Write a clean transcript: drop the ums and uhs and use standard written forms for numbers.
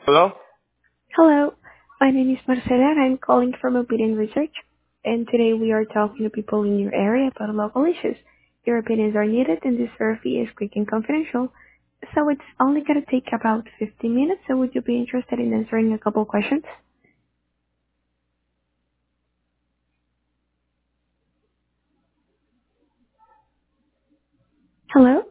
Hello? Hello, my name is Marcela and I'm calling from Opinion Research. And today we are talking to people in your area about local issues. Your opinions are needed and this survey is quick and confidential. So it's only going to take about 15 minutes. So would you be interested in answering a couple questions? Hello?